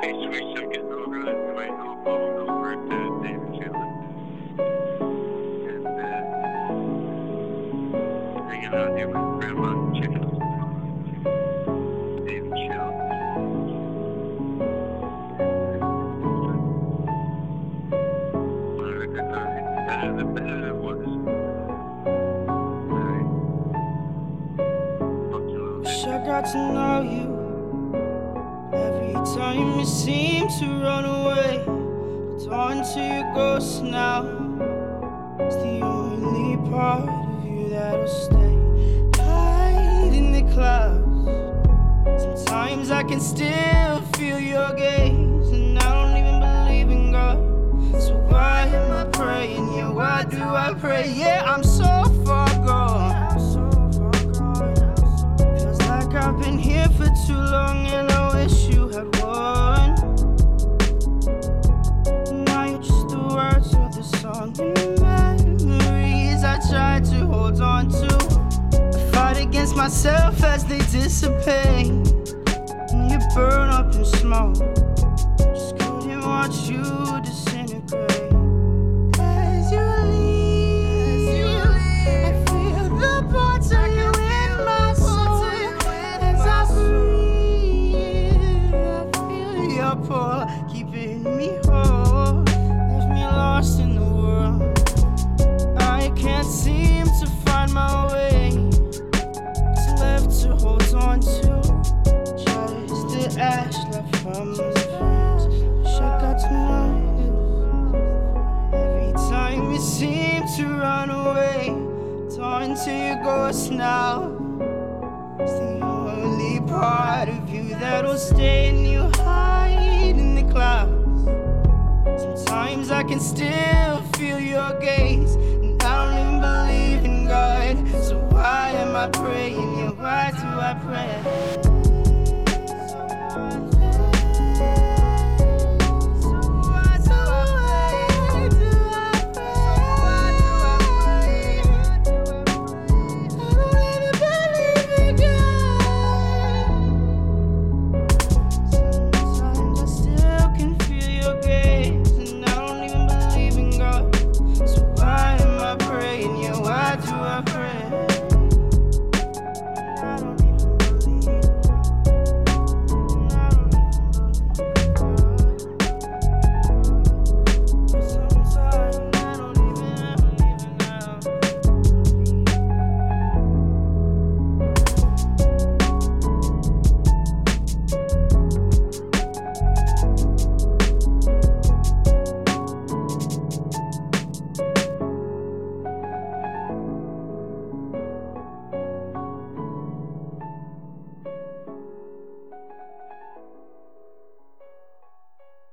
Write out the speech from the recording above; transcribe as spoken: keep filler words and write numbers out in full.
Hey, sweet, so getting over that my phone over to David Chilton. And, uh, hanging out here with Grandma and Chicken. David Chilton. One of the good times. Better than, better than it was. Alright. Talk to you a little Wish bit. I got to know you. Every time you seem to run away, hold on to your ghost now. It's the only part of you that'll stay. Hide in the clouds. Sometimes I can still feel your gaze, and I don't even believe in God. So why am I praying? Yeah, why do I pray? Yeah, I'm so far gone. Feels like I've been here for too long, and I wish you had won. Now you're just the words of the song, and the memories I tried to hold on to. I fight against myself as they dissipate, and you burn up in smoke. Just couldn't watch you disintegrate. As you leave, I feel the parts of you in my soul. As I breathe, I feel your pull, keeping me whole. Left me lost in the world. I can't seem to find my way. What's left to hold on to? Just the ash left from the flames. Wish I got to know you. Every time you seem to run away, turn to your ghost now. It's the only part of you that'll stay, and you hide in the clouds. Sometimes I can still feel your gaze, and I don't even believe in God. So why am I praying? Yeah, why do I pray?